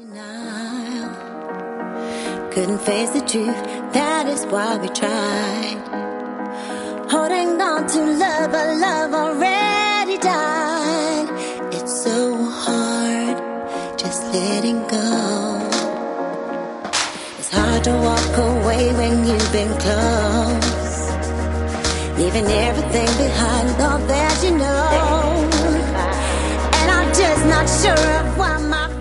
Denial. Couldn't face the truth, that is why we tried. Holding on to love, but love already died. It's so hard just letting go. It's hard to walk away when you've been close, leaving everything behind, all that you know. And I'm just not sure of why my